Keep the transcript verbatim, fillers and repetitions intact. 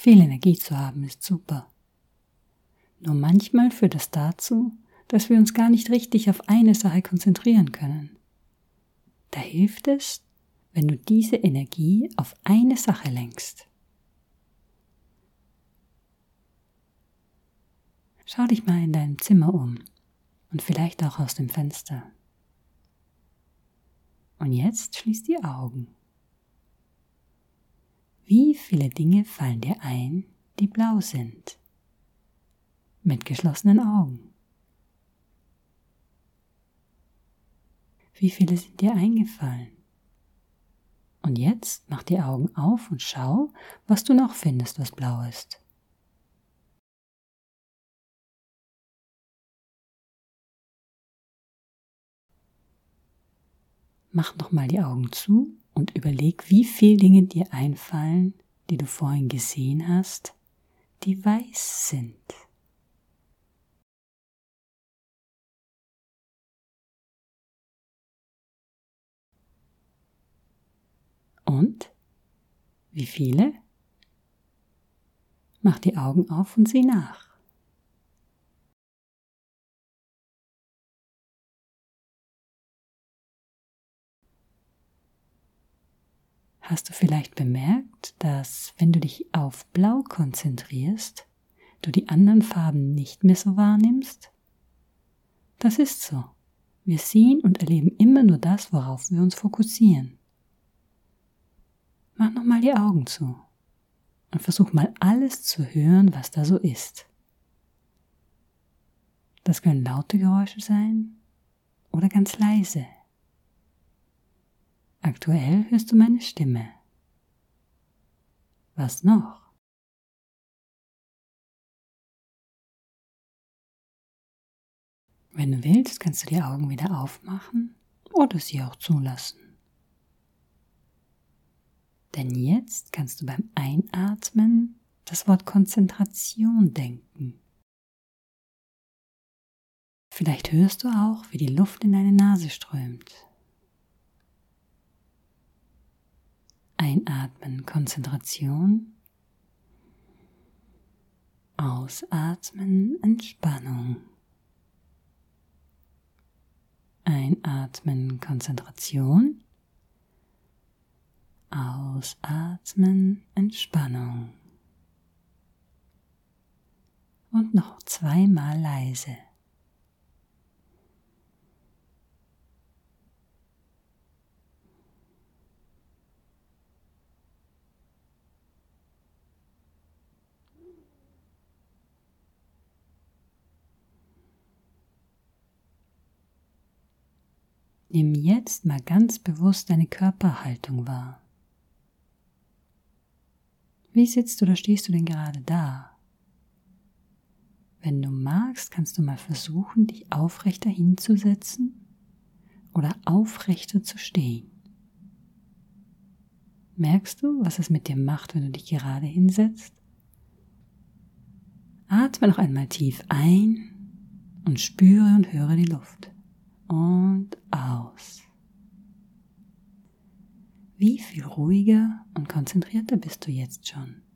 Viel Energie zu haben ist super. Nur manchmal führt das dazu, dass wir uns gar nicht richtig auf eine Sache konzentrieren können. Da hilft es, wenn du diese Energie auf eine Sache lenkst. Schau dich mal in deinem Zimmer um und vielleicht auch aus dem Fenster. Und jetzt schließ die Augen. Wie viele Dinge fallen dir ein, die blau sind? Mit geschlossenen Augen. Wie viele sind dir eingefallen? Und jetzt mach die Augen auf und schau, was du noch findest, was blau ist. Mach nochmal die Augen zu und überleg, wie viele Dinge dir einfallen, die du vorhin gesehen hast, die weiß sind. Und? Wie viele? Mach die Augen auf und sieh nach. Hast du vielleicht bemerkt, dass, wenn du dich auf Blau konzentrierst, du die anderen Farben nicht mehr so wahrnimmst? Das ist so. Wir sehen und erleben immer nur das, worauf wir uns fokussieren. Mach nochmal die Augen zu und versuch mal alles zu hören, was da so ist. Das können laute Geräusche sein oder ganz leise. Aktuell hörst du meine Stimme. Was noch? Wenn du willst, kannst du die Augen wieder aufmachen oder sie auch zulassen. Denn jetzt kannst du beim Einatmen das Wort Konzentration denken. Vielleicht hörst du auch, wie die Luft in deine Nase strömt. Einatmen, Konzentration. Ausatmen, Entspannung. Einatmen, Konzentration. Ausatmen, Entspannung. Und noch zweimal leise. Nimm jetzt mal ganz bewusst deine Körperhaltung wahr. Wie sitzt oder stehst du denn gerade da? Wenn du magst, kannst du mal versuchen, dich aufrechter hinzusetzen oder aufrechter zu stehen. Merkst du, was es mit dir macht, wenn du dich gerade hinsetzt? Atme noch einmal tief ein und spüre und höre die Luft. Und aus. Wie viel ruhiger und konzentrierter bist du jetzt schon?